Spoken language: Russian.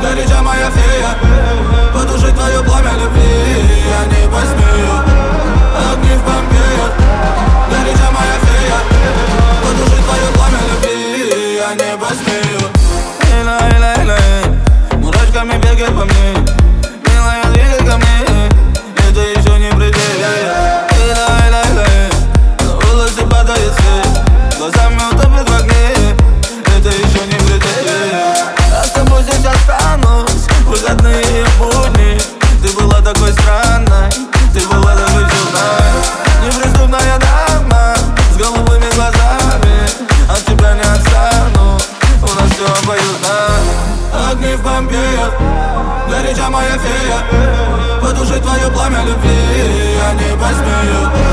горяча моя фея, потушить твое пламя любви я не посмею. Огни в Помпеях, горяча моя фея, потушить твое пламя любви я не посмею. Мурашками бегай по мне, милая, двигай ко мне, это еще не предел. На волосы падает свет, глазами утопит в огне, это еще не предел. Я с тобой здесь останусь, выходные будни. Ты была такой странной, ты была такой чудной, неприступная дама с голубыми глазами. От тебя не отстану, у нас все обоюдно. Огни в Помпеях, горяча моя фея, потушить твое пламя любви я не посмею.